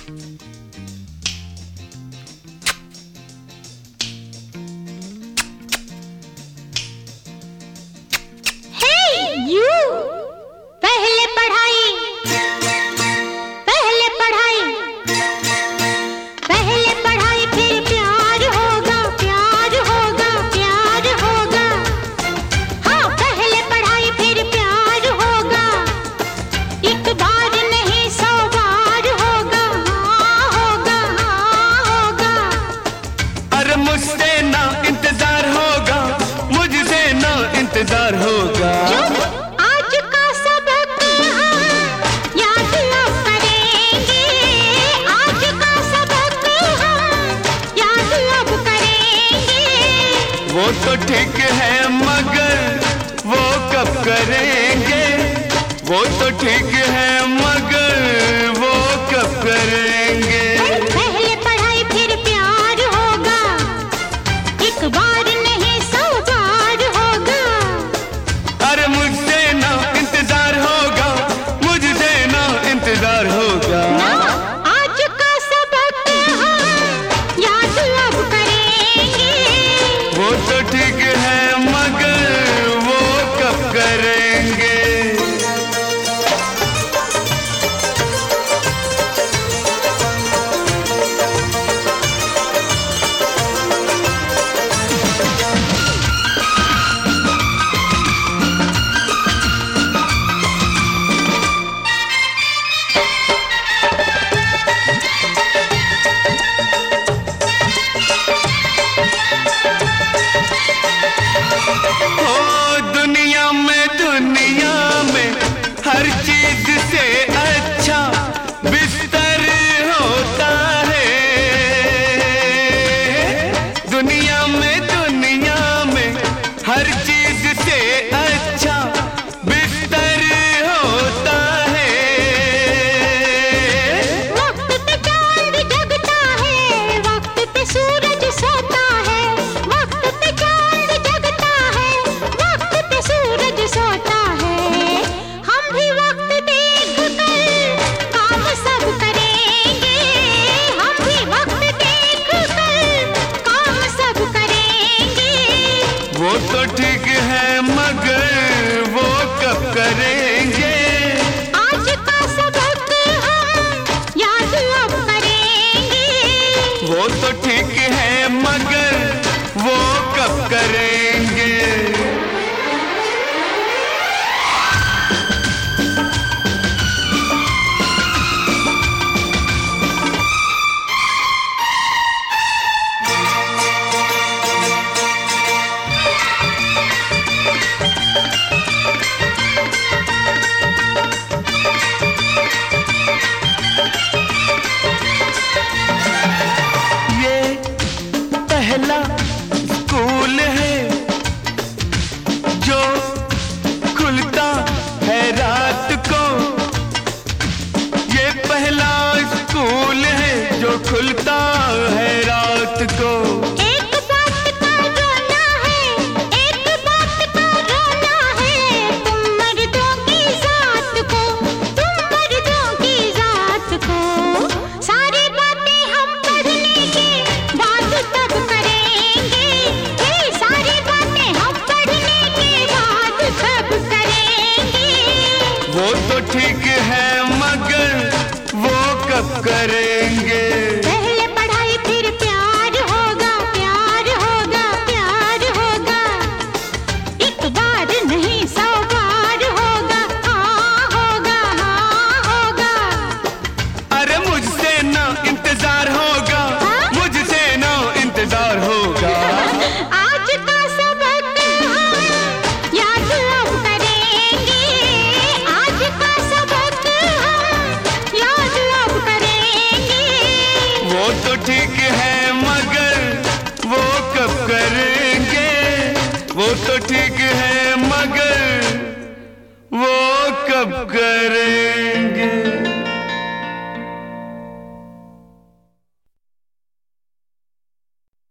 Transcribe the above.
इंतजार होगा। आज का सबक हम याद अब करेंगे, आज का सबक हम याद अब करेंगे। वो तो ठीक है मगर वो कब करेंगे, वो तो ठीक है मगर वो कब करेंगे। पहले पढ़ाई फिर प्यार होगा, एक बार नहीं 100 बार होगा। अरे मुझसे ना इंतजार होगा, मुझसे ना इंतजार होगा। ना आज का सबक हम याद अब करेंगे। वो तो ठीक है मगर वो कब करेंगे। दुनिया में हर चीज से अच्छा बिस्तर होता है। दुनिया में हर चीज से अच्छा बिस्तर होता है। वक्त पे चांद जगता है, वक्त पे सूरज सोता है। वक्त पे चांद जगता है, वक्त पे सूरज सोता है। हम भी वक्त देख कर काम सब करेंगे, हम भी वक्त देख कर काम सब करेंगे। वो तो ठीक है मगर वो कब करेंगे। आज का सबक हम याद अब करेंगे। वो तो ठीक है मगर वो कब करेंगे। ये पहला स्कूल है जो खुलता है रात को। ये पहला स्कूल है जो खुलता है रात को। एक बात का रोना है, एक बात का रोना है। तुम मर्दों की जात को, तुम मर्दों की जात को। सारी बातें हम पढ़ने के बाद तब करेंगे, ये सारी बातें हम पढ़ने के बाद तब करेंगे। वो तो ठीक है मगर वो कब करेंगे। पहले पढ़ाई फिर प्यार होगा, प्यार होगा, प्यार होगा। एक बार नहीं 100 बार होगा, हाँ होगा, हाँ होगा। अरे मुझसे ना इंतजार होगा, मुझसे ना इंतजार होगा। आज का सबक हम याद अब करेंगे, आज का सबक हम याद अब करेंगे। वो तो ठीक है मगर वो कब करेंगे, वो तो ठीक